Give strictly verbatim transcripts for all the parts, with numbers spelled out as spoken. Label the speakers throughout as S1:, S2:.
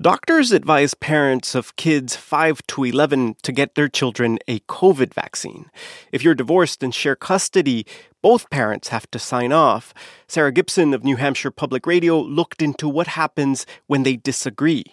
S1: Doctors advise parents of kids five to eleven to get their children a COVID vaccine. If you're divorced and share custody, both parents have to sign off. Sarah Gibson of New Hampshire Public Radio looked into what happens when they disagree.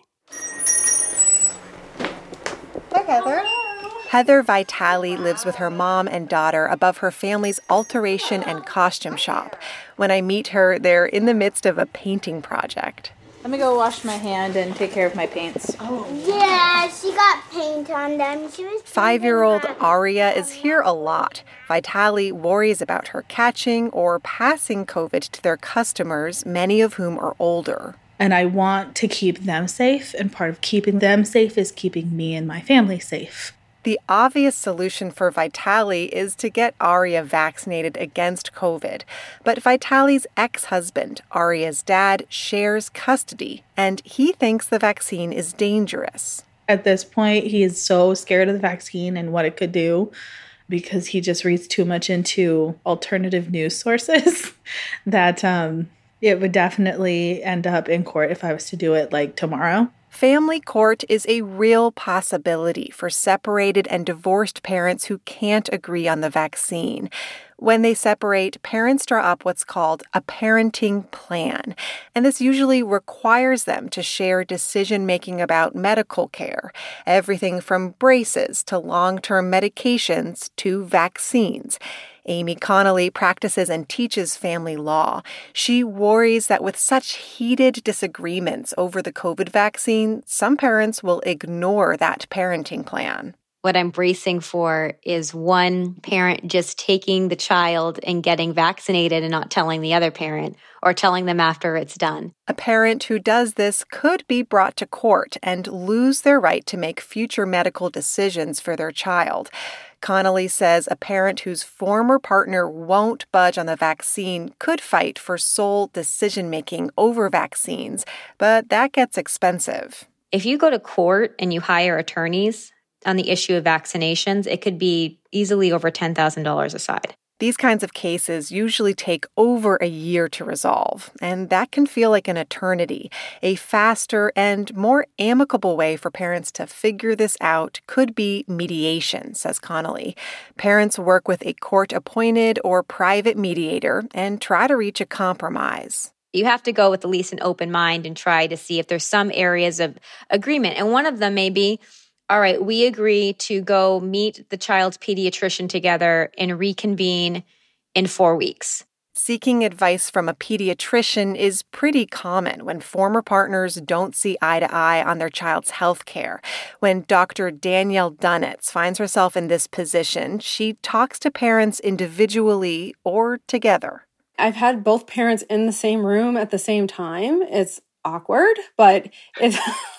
S2: Hi, Heather. Heather Vitale lives with her mom and daughter above her family's alteration and costume shop. When I meet her, they're in the midst of a painting project.
S3: Let me go wash my hand and take care of my paints.
S4: Oh. Yeah, she got paint on them. She was
S2: Five-year-old Aria is here a lot. Vitale worries about her catching or passing COVID to their customers, many of whom are older.
S3: And I want to keep them safe, and part of keeping them safe is keeping me and my family safe.
S2: The obvious solution for Vitale is to get Aria vaccinated against COVID. But Vitale's ex-husband, Aria's dad, shares custody, and he thinks the vaccine is dangerous.
S3: At this point, he is so scared of the vaccine and what it could do because he just reads too much into alternative news sources that um, it would definitely end up in court if I was to do it like tomorrow.
S2: Family court is a real possibility for separated and divorced parents who can't agree on the vaccine. When they separate, parents draw up what's called a parenting plan, and this usually requires them to share decision-making about medical care, everything from braces to long-term medications to vaccines. Amy Connolly practices and teaches family law. She worries that with such heated disagreements over the COVID vaccine, some parents will ignore that parenting plan.
S5: What I'm bracing for is one parent just taking the child and getting vaccinated and not telling the other parent or telling them after it's done.
S2: A parent who does this could be brought to court and lose their right to make future medical decisions for their child. Connolly says a parent whose former partner won't budge on the vaccine could fight for sole decision-making over vaccines, but that gets expensive.
S5: If you go to court and you hire attorneys on the issue of vaccinations, it could be easily over ten thousand dollars a side.
S2: These kinds of cases usually take over a year to resolve, and that can feel like an eternity. A faster and more amicable way for parents to figure this out could be mediation, says Connolly. Parents work with a court-appointed or private mediator and try to reach a compromise.
S5: You have to go with at least an open mind and try to see if there's some areas of agreement. And one of them may be, all right, we agree to go meet the child's pediatrician together and reconvene in four weeks.
S2: Seeking advice from a pediatrician is pretty common when former partners don't see eye to eye on their child's health care. When Doctor Danielle Dunitz finds herself in this position, she talks to parents individually or together.
S6: I've had both parents in the same room at the same time. It's awkward, but it's...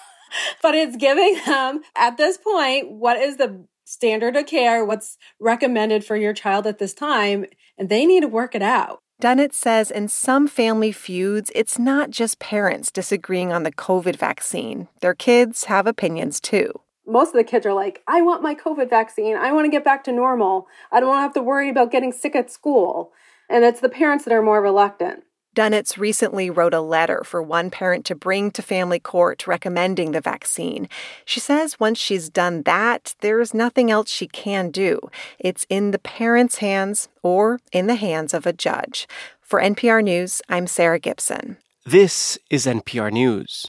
S6: But it's giving them, at this point, what is the standard of care, what's recommended for your child at this time, and they need to work it out.
S2: Dunitz says in some family feuds, it's not just parents disagreeing on the COVID vaccine. Their kids have opinions too.
S6: Most of the kids are like, I want my COVID vaccine. I want to get back to normal. I don't want to have to worry about getting sick at school. And it's the parents that are more reluctant.
S2: Dunitz recently wrote a letter for one parent to bring to family court recommending the vaccine. She says once she's done that, there's nothing else she can do. It's in the parent's hands or in the hands of a judge. For N P R News, I'm Sarah Gibson.
S1: This is N P R News.